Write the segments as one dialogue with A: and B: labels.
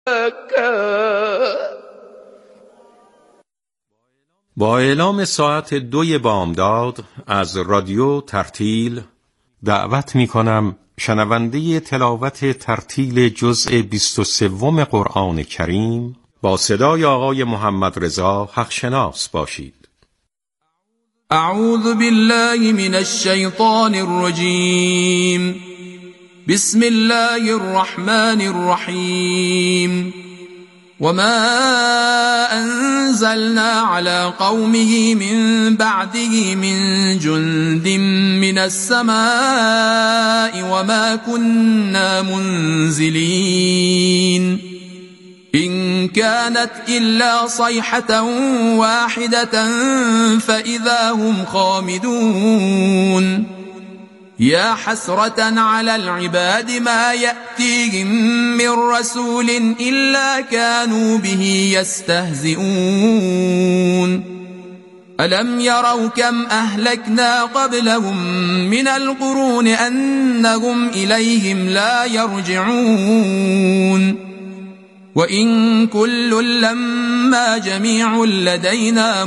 A: با اعلام ساعت 2 بامداد از رادیو ترتیل دعوت می کنم شنونده تلاوت ترتیل جزء 23 قرآن کریم با صدای آقای محمد رضا حقشناس باشید.
B: اعوذ بالله من الشیطان الرجیم. بسم الله الرحمن الرحیم. وما أنزلنا على قومه من بعده من جند من السماء وما كنا منزلين إن كانت إلا صيحة واحدة فإذا هم خامدون يا حسرة على العباد ما يأتيهم من رسول إلا كانوا به يستهزئون ألم يروا كم أهلكنا قبلهم من القرون أنهم إليهم لا يرجعون وإن كل لما جميع لدينا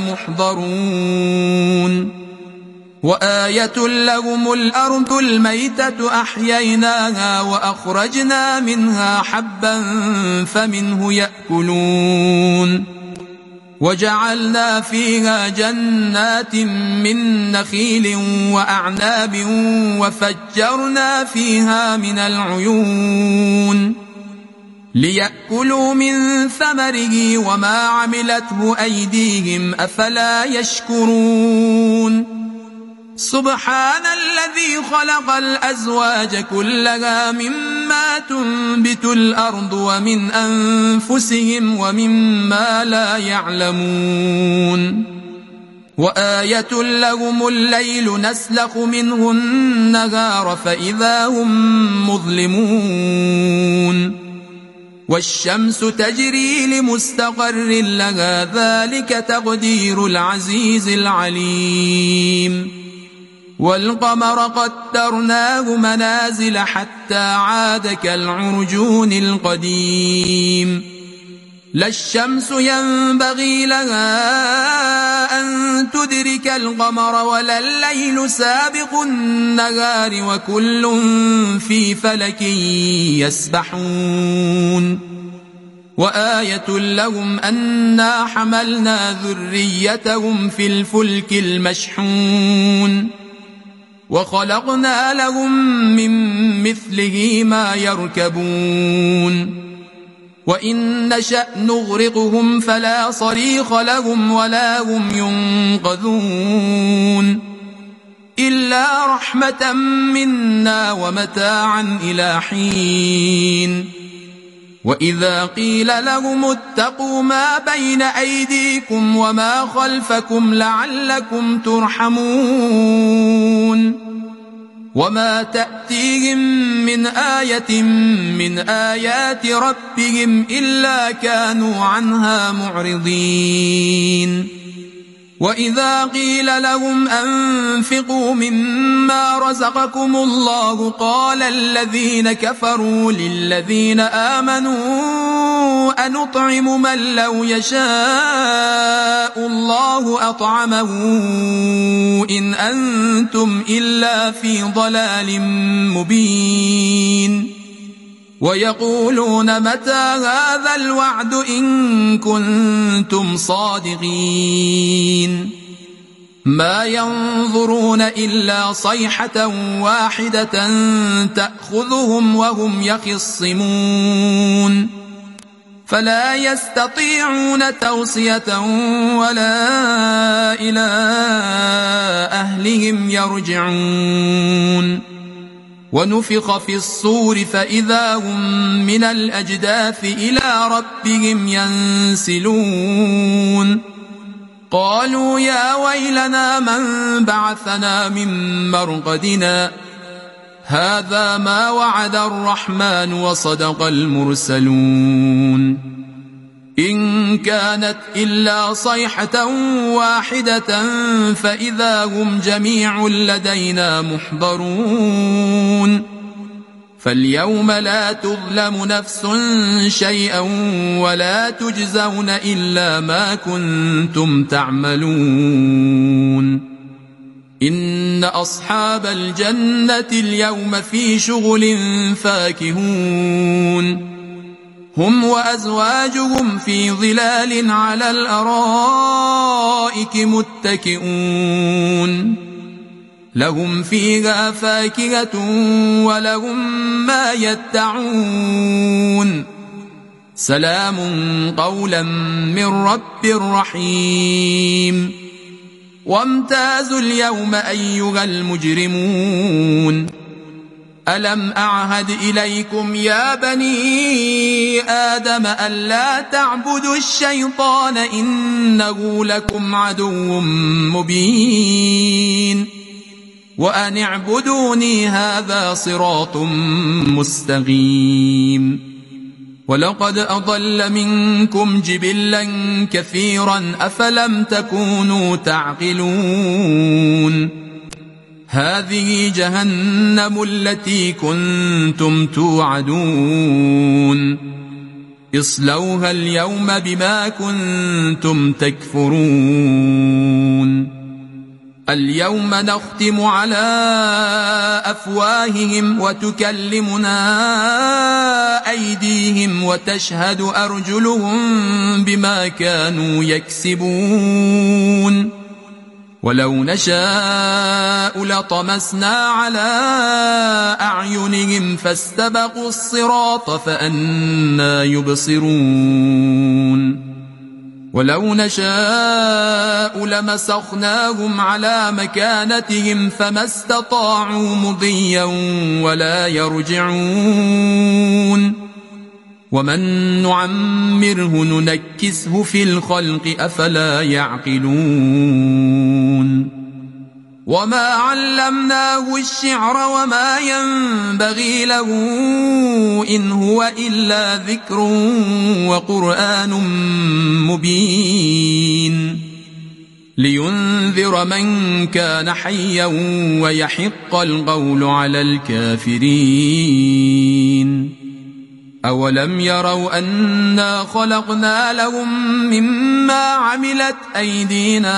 B: محضرون وآية لهم الأرض الميتة أحييناها وأخرجنا منها حبا فمنه يأكلون وجعلنا فيها جنات من نخيل وأعناب وفجرنا فيها من العيون ليأكلوا من ثمره وما عملته أيديهم أفلا يشكرون سبحان الذي خلق الأزواج كلها مما تنبت الأرض ومن أنفسهم ومما لا يعلمون وآية لهم الليل نسلخ منه النهار فإذا هم مظلمون والشمس تجري لمستقر لها ذلك تقدير العزيز العليم والقمر قدرناه منازل حتى عاد كالعرجون القديم لا الشمس ينبغي لها أن تدرك القمر ولا الليل سابق النهار وكل في فلك يسبحون وآية لهم أنا حملنا ذريتهم في الفلك المشحون وخلقنا لهم من مثله ما يركبون وإن نشأ نغرقهم فلا صريخ لهم ولا هم ينقذون إلا رحمة منا ومتاعا إلى حين وإذا قيل لهم اتقوا ما بين أيديكم وما خلفكم لعلكم ترحمون وما تأتيهم من آية من آيات ربهم إلا كانوا عنها معرضين وإذا قيل لهم أنفقوا مما رزقكم الله قال الذين كفروا للذين آمنوا أنطعم من لو يشاء الله أطعمه إن أنتم إلا في ضلال مبين ويقولون متى هذا الوعد إن كنتم صادقين ما ينظرون إلا صيحة واحدة تأخذهم وهم يخصمون فلا يستطيعون توصية ولا إلى أهلهم يرجعون ونفخ في الصور فإذا هم من الأجداث إلى ربهم ينسلون قالوا يا ويلنا من بعثنا من مرقدنا هذا ما وعد الرحمن وصدق المرسلون إن كانت إلا صيحة واحدة فإذا هم جميع لدينا محضرون فاليوم لا تظلم نفس شيئا ولا تجزون إلا ما كنتم تعملون إن أصحاب الجنة اليوم في شغل فاكهون هم وأزواجهم في ظلال على الأرائك متكئون لهم فيها فاكهة ولهم ما يدعون سلام قولا من رب رحيم وامتازوا اليوم أيها المجرمون ألم أعهد إليكم يا بني آدم ألا تعبدوا الشيطان إنه لكم عدو مبين وأن اعبدوني هذا صراط مستقيم ولقد أضل منكم جبلا كثيرا أفلم تكونوا تعقلون هذه جهنم التي كنتم توعدون اصلوها اليوم بما كنتم تكفرون اليوم نختم على أفواههم وتكلمنا أيديهم وتشهد أرجلهم بما كانوا يكسبون ولو نشاء لطمسنا على أعينهم فاستبقوا الصراط فأنى يبصرون ولو نشاء لمسخناهم على مكانتهم فما استطاعوا مضيا ولا يرجعون ومن نعمره ننكسه في الخلق أفلا يعقلون وما علمناه الشعر وما ينبغي له إن هو إلا ذكر وقرآن مبين لينذر من كان حيا ويحق القول على الكافرين أولم يروا أنا خلقنا لهم مما عملت أيدينا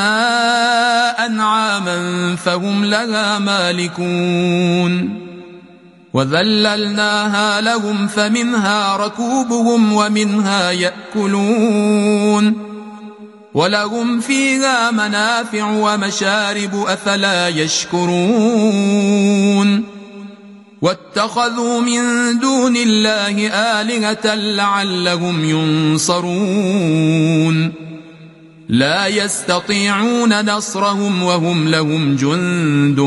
B: أنعاما فهم لها مالكون وذللناها لهم فمنها ركوبهم ومنها يأكلون ولهم فيها منافع ومشارب أفلا يشكرون واتخذوا من دون الله آلهة لعلهم ينصرون لا يستطيعون نصرهم وهم لهم جند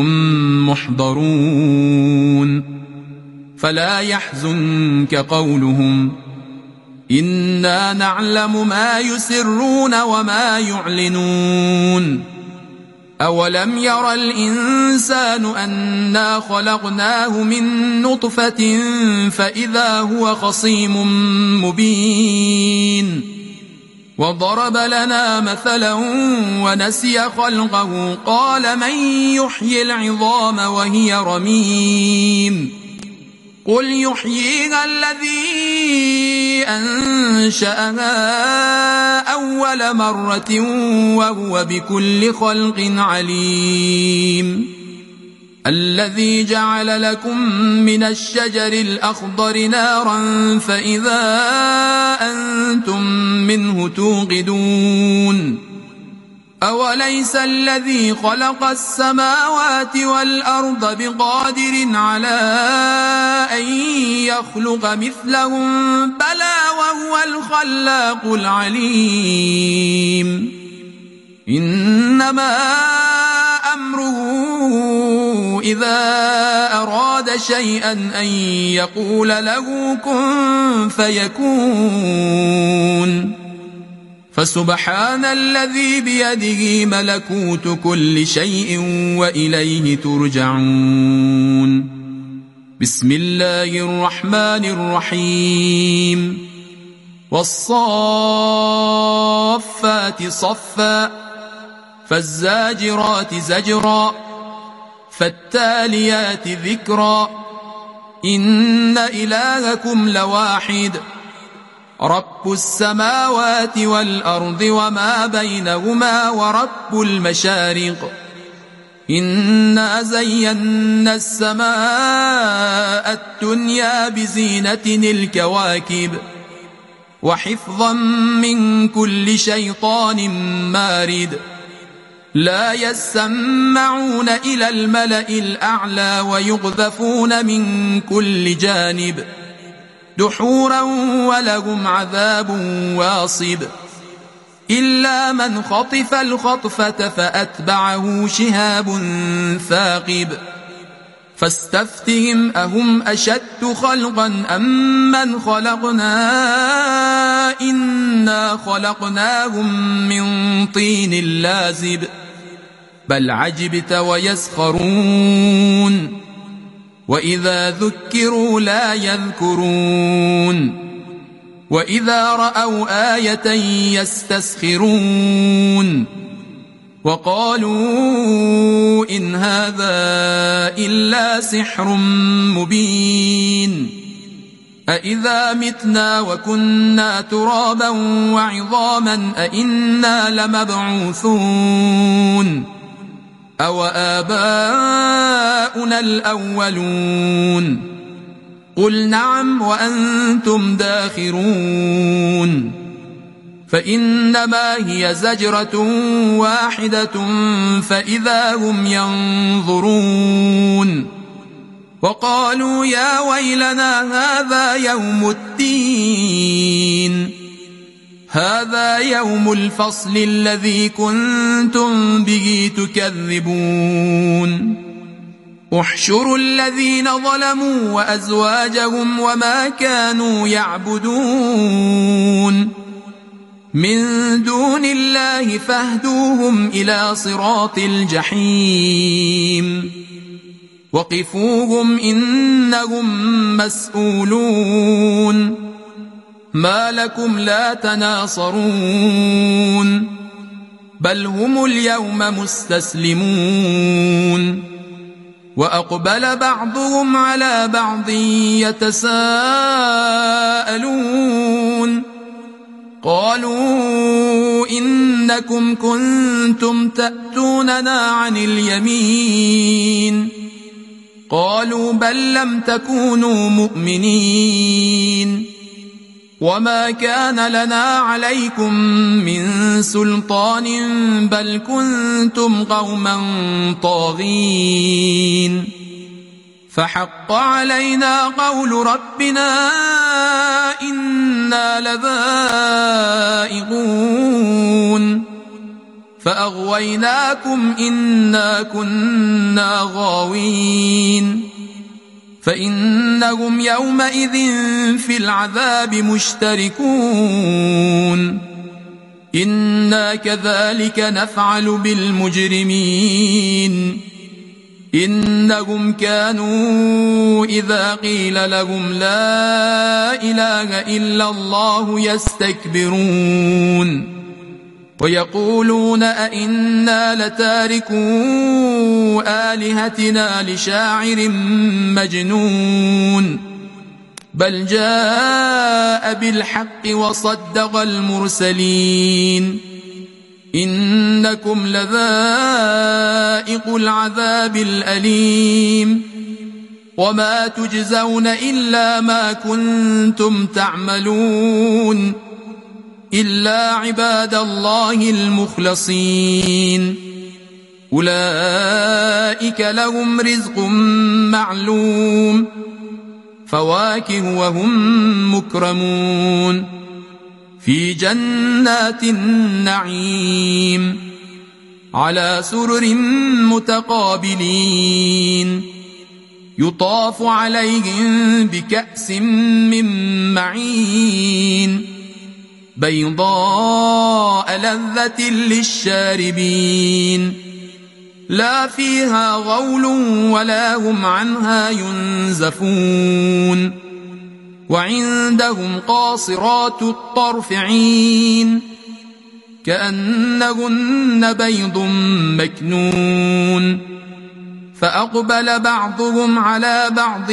B: محضرون فلا يحزنك قولهم إنا نعلم ما يسرون وما يعلنون أولم ير الإنسان أنا خلقناه من نطفة فإذا هو خصيم مبين وضرب لنا مثلا ونسي خلقه قال من يحيي العظام وهي رميم قل يحييها الذي أنشأها أول مرة وهو بكل خلق عليم الذي جعل لكم من الشجر الأخضر نارا فإذا أنتم منه توقدون أوليس الذي خلق السماوات والأرض بقادر على أن يخلق مثلهم بلى وهو الخلاق العليم إنما أمره إذا أراد شيئا أن يقول له كن فيكون فسبحان الذي بيده ملكوت كل شيء وإليه ترجعون بسم الله الرحمن الرحيم والصافات صفا فالزاجرات زجرا فالتاليات ذكرا إن إلهكم لواحد رب السماوات والأرض وما بينهما ورب المشارق إنا زينا السماء الدنيا بزينة الكواكب وحفظا من كل شيطان مارد لا يسمعون إلى الملأ الأعلى ويقذفون من كل جانب دحورا ولهم عذاب واصب إلا من خطف الخطفة فأتبعه شهاب ثاقب فاستفتهم أهم أشد خلقا أم من خلقنا إنا خلقناهم من طين لازب بل عجبت ويسخرون وإذا ذكروا لا يذكرون وإذا رأوا آية يستسخرون وقالوا إن هذا إلا سحر مبين أإذا متنا وكنا ترابا وعظاما أإنا لمبعوثون أو آباؤنا الأولون قل نعم وأنتم داخرون فإنما هي زجرة واحدة فإذا هم ينظرون وقالوا يا ويلنا هذا يوم الفصل الذي كنتم به تكذبون احشروا الذين ظلموا وأزواجهم وما كانوا يعبدون من دون الله فاهدوهم إلى صراط الجحيم وقفوهم إنهم مسؤولون ما لكم لا تناصرون بل هم اليوم مستسلمون وأقبل بعضهم على بعض يتساءلون قالوا إنكم كنتم تأتوننا عن اليمين قالوا بل لم تكونوا مؤمنين وما كان لنا عليكم من سلطان بل كنتم قوما طاغين فحق علينا قول ربنا إنا لذائقون فأغويناكم إنا كنا غاوين فإنهم يومئذ في العذاب مشتركون إنا كذلك نفعل بالمجرمين إنهم كانوا إذا قيل لهم لا إله إلا الله يستكبرون ويقولون أئنا لتاركو آلهتنا لشاعر مجنون بل جاء بالحق وصدق المرسلين إنكم لذائق العذاب الأليم وما تجزون إلا ما كنتم تعملون إلا عباد الله المخلصين أولئك لهم رزق معلوم فواكه وهم مكرمون في جنات النعيم على سرر متقابلين يطاف عليهم بكأس من معين بيضاء لذة للشاربين لا فيها غول ولا هم عنها ينزفون وعندهم قاصرات الطرف عين كأنهن بيض مكنون فأقبل بعضهم على بعض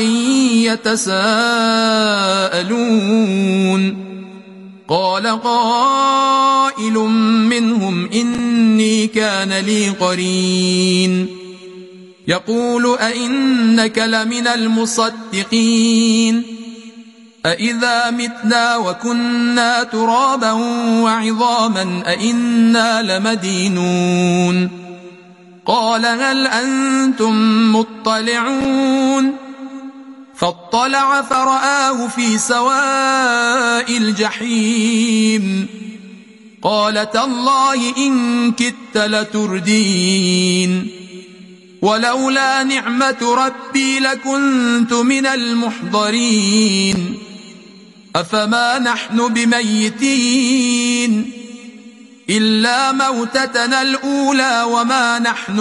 B: يتساءلون قال قائل منهم إني كان لي قرين يقول أئنك لمن المصدقين أئذا متنا وكنا ترابا وعظاما أئنا لمدينون قال هل أنتم مطلعون فاطلع فرآه في سواء الجحيم قال تالله إن كدت لتردين ولولا نعمة ربي لكنت من المحضرين أفما نحن بميتين إلا موتتنا الأولى وما نحن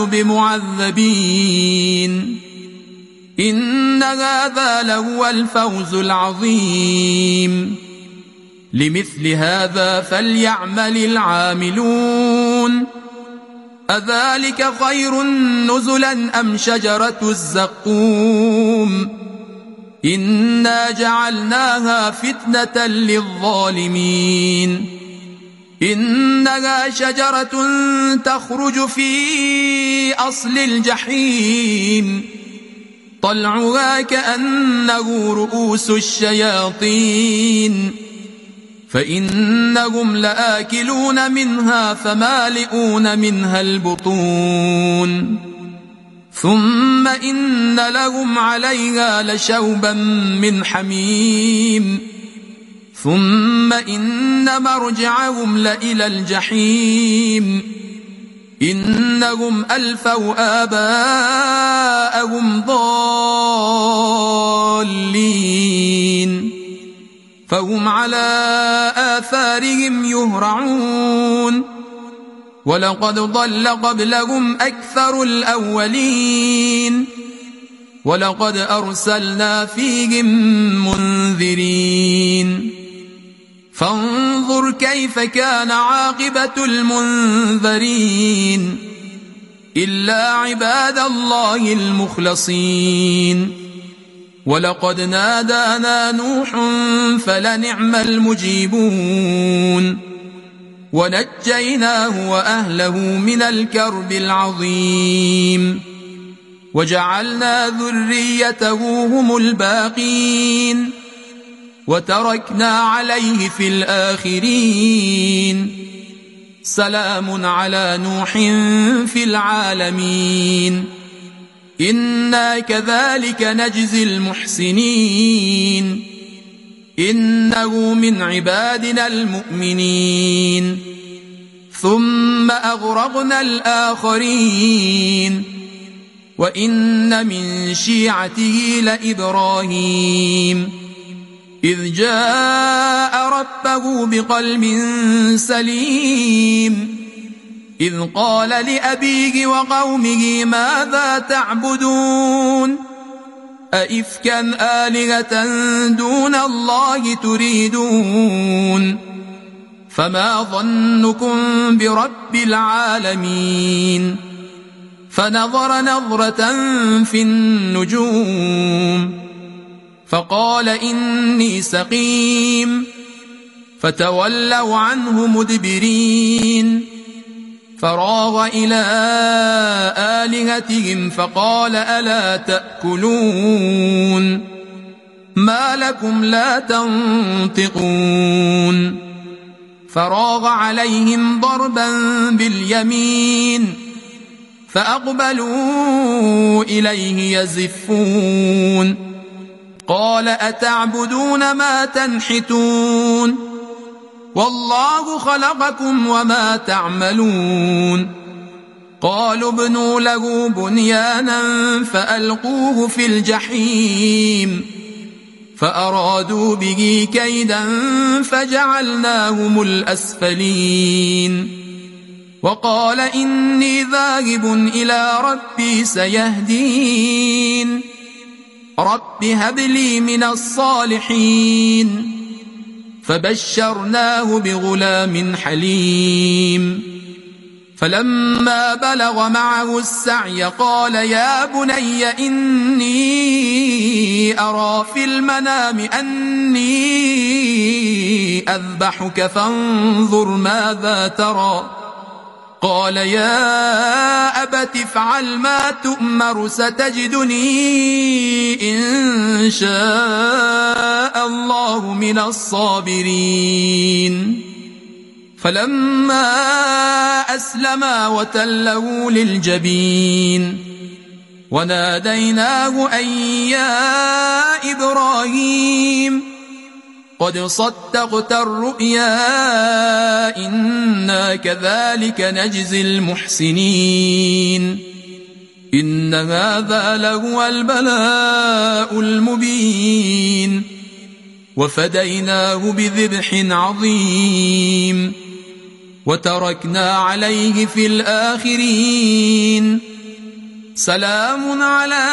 B: بمعذبين إن هذا لهو الفوز العظيم لمثل هذا فليعمل العاملون أذلك خير نزلا أم شجرة الزقوم إنا جعلناها فتنة للظالمين إنها شجرة تخرج في أصل الجحيم طلعها كأنه رؤوس الشياطين فإنهم لآكلون منها فمالئون منها البطون ثم إن لهم عليها لشوبا من حميم ثم إن مرجعهم لإلى الجحيم إنهم ألفوا آباءهم ضالين فهم على آثارهم يهرعون ولقد ضل قبلهم أكثر الأولين ولقد أرسلنا فيهم منذرين فانظر كيف كان عاقبة المنذرين إلا عباد الله المخلصين ولقد نادانا نوح فلنعم المجيبون ونجيناه وأهله من الكرب العظيم وجعلنا ذريته هم الباقين وتركنا عليه في الآخرين سلام على نوح في العالمين إنا كذلك نجزي المحسنين إنه من عبادنا المؤمنين ثم أغرقنا الآخرين وإن من شيعته لإبراهيم إذ جاء ربه بقلب سليم إذ قال لأبيه وقومه ماذا تعبدون أئفكا آلهة دون الله تريدون فما ظنكم برب العالمين فنظر نظرة في النجوم فقال إني سقيم فتولوا عنه مدبرين فراغ إلى آلهتهم فقال ألا تأكلون ما لكم لا تنطقون فراغ عليهم ضربا باليمين فأقبلوا إليه يزفون قال أتعبدون ما تنحتون والله خلقكم وما تعملون قالوا ابنوا له بنيانا فألقوه في الجحيم فأرادوا به كيدا فجعلناهم الأسفلين وقال إني ذاهب إلى ربي سيهدين رب هب لي من الصالحين فبشرناه بغلام حليم فلما بلغ معه السعي قال يا بني إني أرى في المنام أني أذبحك فانظر ماذا ترى قال يا أبت افعل ما تؤمر ستجدني إن شاء الله من الصابرين فلما أسلما وتله للجبين وناديناه أن يا إبراهيم قد صدقت الرؤيا إنا كذلك نجزي المحسنين إن هذا لهو البلاء المبين وفديناه بذبح عظيم وتركنا عليه في الآخرين سلام على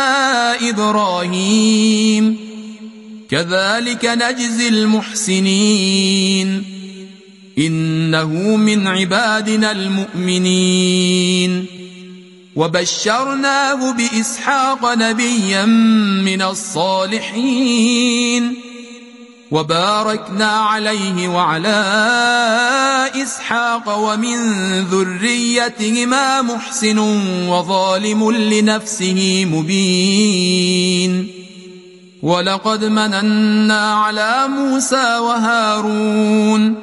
B: إبراهيم كذلك نجزي المحسنين إنه من عبادنا المؤمنين وبشرناه بإسحاق نبيا من الصالحين وباركنا عليه وعلى إسحاق ومن ذريتهما محسن وظالم لنفسه مبين ولقد مننا على موسى وهارون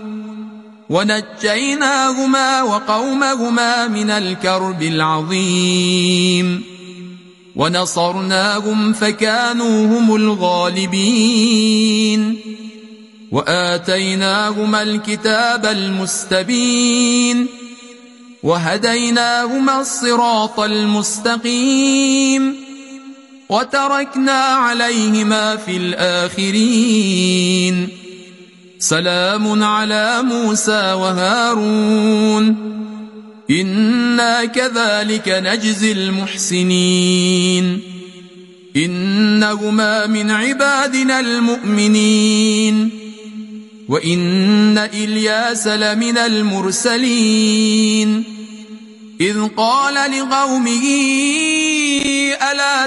B: ونجيناهما وقومهما من الكرب العظيم ونصرناهم فكانوا هم الغالبين وآتيناهما الكتاب المستبين وهديناهما الصراط المستقيم وتركنا عليهما في الآخرين سلام على موسى وهارون إنا كذلك نجزي المحسنين إنهما من عبادنا المؤمنين وإن إلياس لمن المرسلين إذ قال لقومه ألا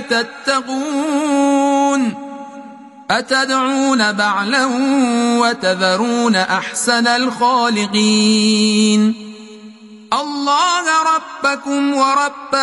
B: تتقون أتدعون بعلا وتذرون أحسن الخالقين الله ربكم ورب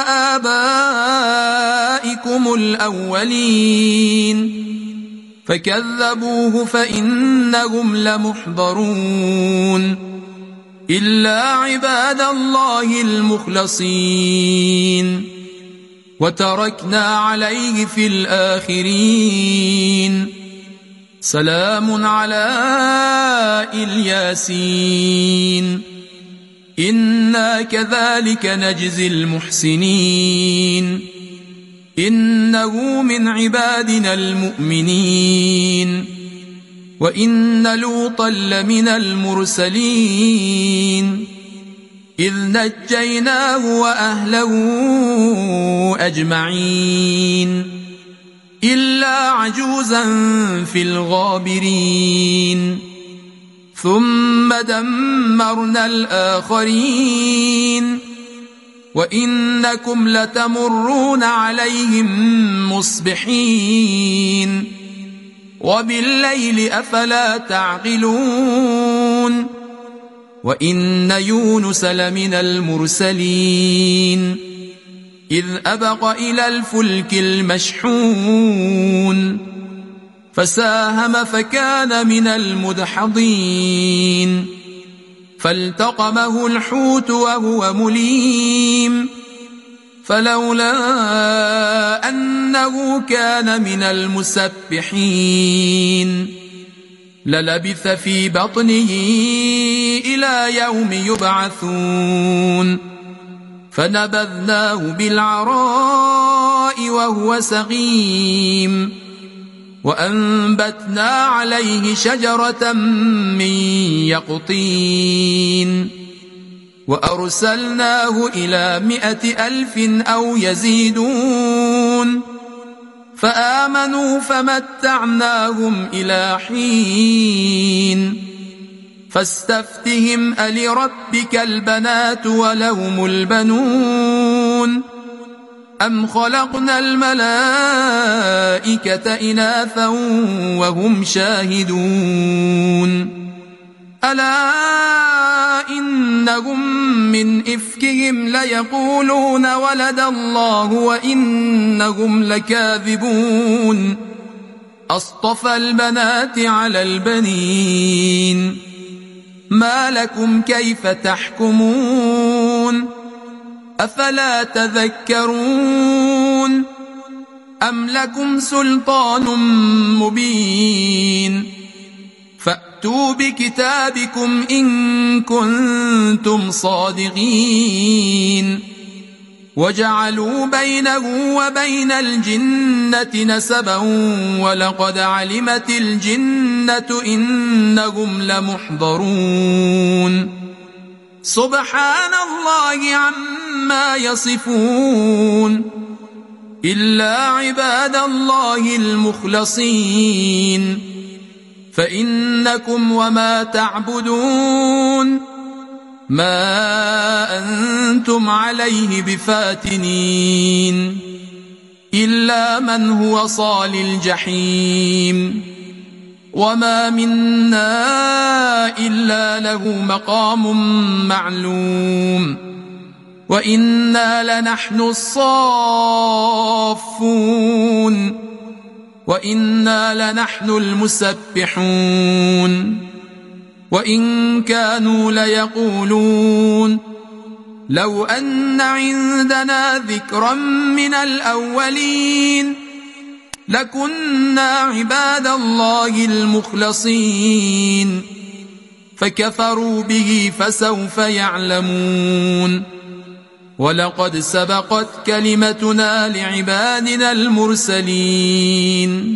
B: آبائكم الأولين فكذبوه فإنهم لمحضرون إلا عباد الله المخلصين وتركنا عليه في الآخرين سلام على الياسين إنا كذلك نجزي المحسنين إنه من عبادنا المؤمنين وإن لوطا لمن المرسلين إذ نجيناه وأهله أجمعين إلا عجوزا في الغابرين ثم دمرنا الآخرين وإنكم لتمرون عليهم مصبحين وبالليل أفلا تعقلون وإن يونس لمن المرسلين إذ أبق إلى الفلك المشحون فساهم فكان من المدحضين فالتقمه الحوت وهو مليم فلولا أنه كان من المسبحين للبث في بطنه إلى يوم يبعثون فنبذناه بالعراء وهو سقيم وأنبتنا عليه شجرة من يقطين وأرسلناه إلى 100,000 أو يزيدون فآمنوا فمتعناهم إلى حين فاستفتهم ألربك البنات ولهم البنون أم خلقنا الملائكة إناثا وهم شاهدون ألا إنهم من إفكهم ليقولون ولد الله وإنهم لكاذبون أصطفى البنات على البنين ما لكم كيف تحكمون أفلا تذكرون أم لكم سلطان مبين فأتوا بكتابكم إن كنتم صادقين وجعلوا بينه وبين الجنة نسبا ولقد علمت الجنة إنهم لمحضرون سبحان الله عما يصفون إلا عباد الله المخلصين فإنكم وما تعبدون ما أنتم عليه بفاتنين إلا من هو صال الجحيم وما منا إلا له مقام معلوم وإنا لنحن الصافون وإنا لنحن المسبحون وإن كانوا ليقولون لو أن عندنا ذكرا من الأولين لكنا عباد الله المخلصين فكفروا به فسوف يعلمون ولقد سبقت كلمتنا لعبادنا المرسلين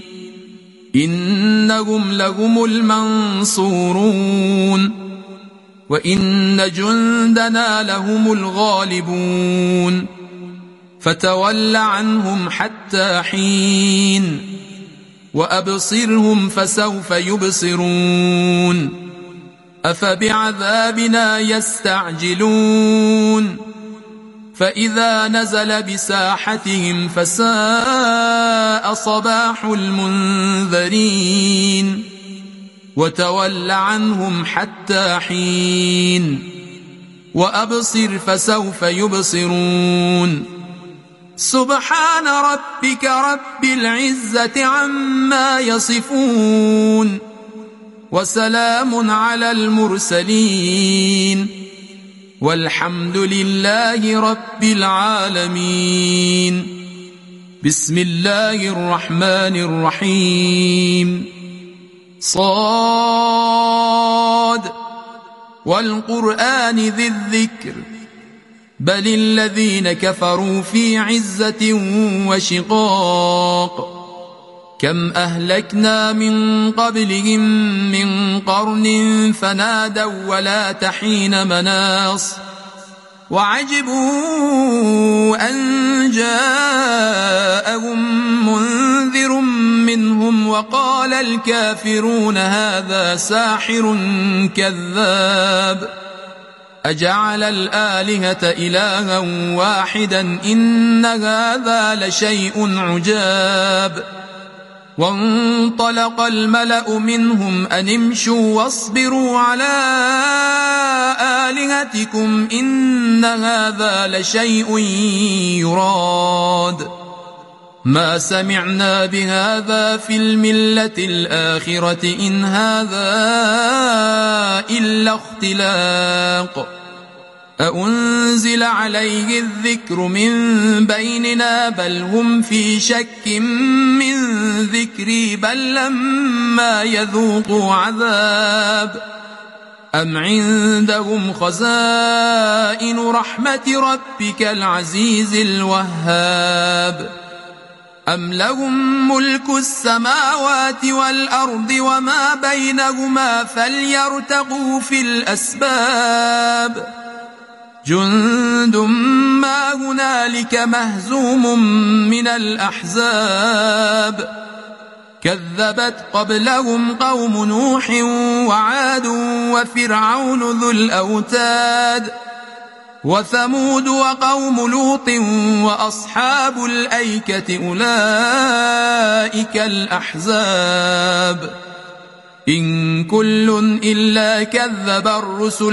B: إنهم لهم المنصورون وإن جندنا لهم الغالبون فتول عنهم حتى حين وأبصرهم فسوف يبصرون أفبعذابنا يستعجلون فإذا نزل بساحتهم فساء صباح المنذرين وتول عنهم حتى حين وأبصر فسوف يبصرون سبحان ربك رب العزة عما يصفون وسلام على المرسلين والحمد لله رب العالمين بسم الله الرحمن الرحيم صاد والقرآن ذي الذكر بل الذين كفروا في عزة وشقاق كم أهلكنا من قبلهم من قرن فنادوا ولا تحين مناص وعجبوا أن جاءهم منذر منهم وقال الكافرون هذا ساحر كذاب أجعل الآلهة إلها واحدا إن هذا لشيء عجاب وانطلق الملأ منهم أن امشوا واصبروا على آلهتكم إن هذا لشيء يراد ما سمعنا بهذا في الملة الآخرة إن هذا إلا اختلاق أأنزل عليه الذكر من بيننا بل هم في شك من ذكري بل لما يذوقوا عذاب أم عندهم خزائن رحمة ربك العزيز الوهاب أم لهم ملك السماوات والأرض وما بينهما فليرتقوا في الأسباب جند ما هنالك مهزوم من الأحزاب كذبت قبلهم قوم نوح وعاد وفرعون ذو الأوتاد وثمود وقوم لوط وأصحاب الأيكة أولئك الأحزاب إن كل إلا كذب الرسل